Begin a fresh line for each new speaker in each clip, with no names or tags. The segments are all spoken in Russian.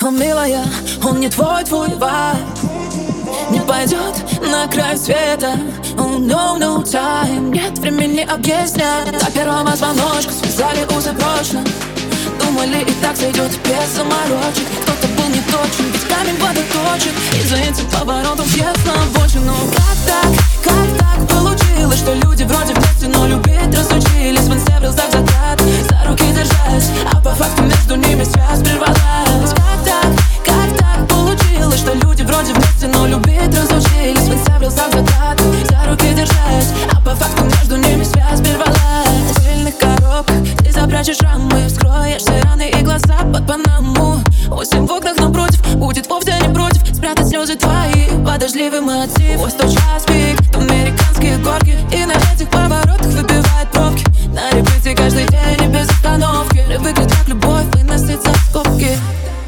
Он милая, он не твой вайб. Не пойдет на край света. Oh no, no time. Нет времени объяснять. На первом звоночку связали узы прочно. Думали, и так сойдет без заморочек. Кто-то был не точен, ведь камень водоточен. И за этим поворотом въезд на обочину. Как так получилось, что люди вроде вместе, но любить разучились. В инсте в рилсах закат, за руки держась, а по факту между ними связь прервалась. Как так получилось, что люди вроде вместе, но любить разучились. В инсте в рилсах закат, за руки держась, а по факту между ними связь прервалась. В пыльных коробках ты запрячешь рамы, вскроешь все раны и глаза под панаму. Осень в окнах напротив, будет вовсе не против спрятать слезы твои под дождливый мотив. Ось тот час пик, американские горки, и на этих поворотах выбивает пробки. На репите каждый день и без остановки. Привыкли так любовь выносить за скобки.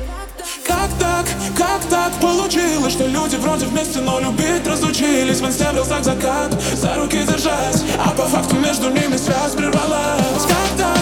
Как так получилось, что люди вроде вместе, но любить разучились. В инсте в рилсах закат, за руки держась, а по факту между ними связь прервалась. Как так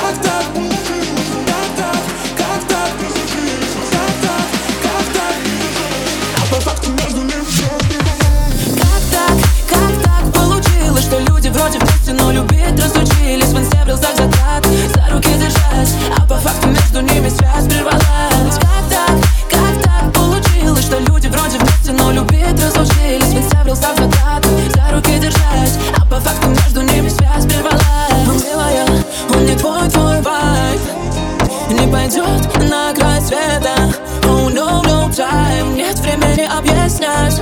разучились. Как так, а по факту между ними связь прервалась.
Как так получилось, что люди вроде вместе, но любить разучились. В инсте в рилсах закат, за руки держась, а по факту между ними связь прервалась. Как так получилось, что люди вроде вместе, но любить разучились. В инсте в рилсах закат, за руки держась, а по факту между ними связь прервалась. Он милая, он не твой вайб. Не пойдет на край света. Oh no, no time. Нет времени объяснять.